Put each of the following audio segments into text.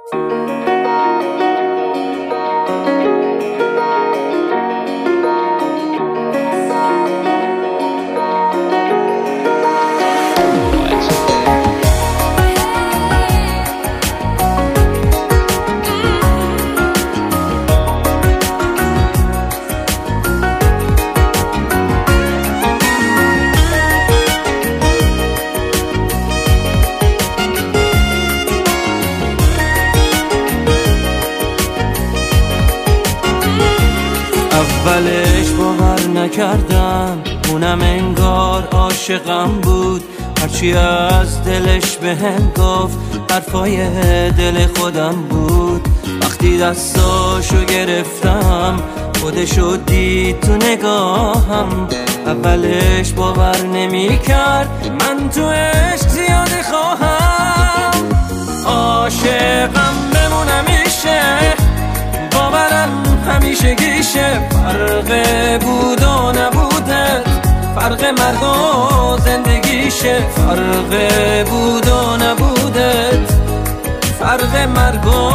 اولش باور نکردم، اونم انگار عاشقم بود. هرچی از دلش بهم گفت حرفای دل خودم بود. وقتی دستاشو گرفتم خودشو دید تو نگاهم. اولش باور نمیکرد من تو عشق زیاده خواهم. عاشقم بمونم میشه، باورم همیشه گیشه. فرق بود و نبودت، فرق مرگ و زندگیشه. فرق بود و نبودت، فرق مرگ و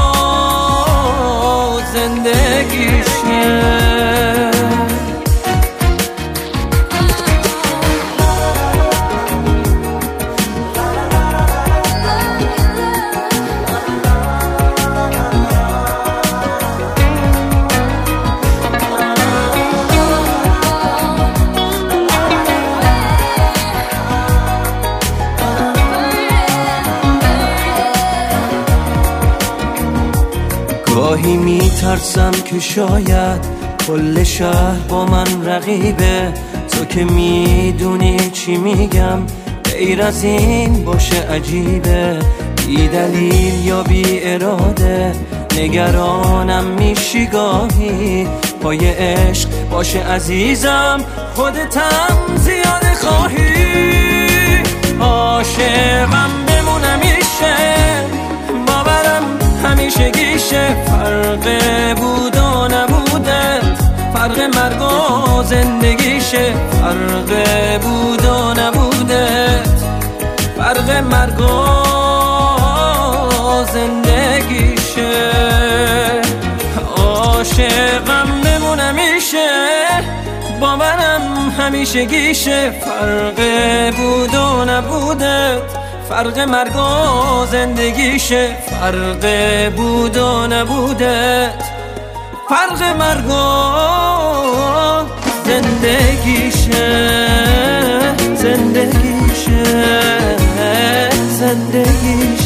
زندگیشه. گاهی میترسم که شاید کل شهر با من رقیبه. تو که میدونی چی میگم، غیر از این باشه عجیبه. بی دلیل یا بی اراده نگرانم میشی گاهی. پای عشق باشه عزیزم، خودتم زیاده خواهی. عاشقم بمونم میشه، باورم همیشه گیشه. فرق بود و نبودت، فرق مرگ و زندگیشه. فرق بود و نبودت، فرق مرگ و زندگیشه. عاشقم بمونم میشه، باورم همیشه گیشه. فرق بود و نبودت، فرق مرگ و زندگیشه. فرق بود و نبودت، فرق مرگ و زندگیشه. زندگیشه، زندگیشه.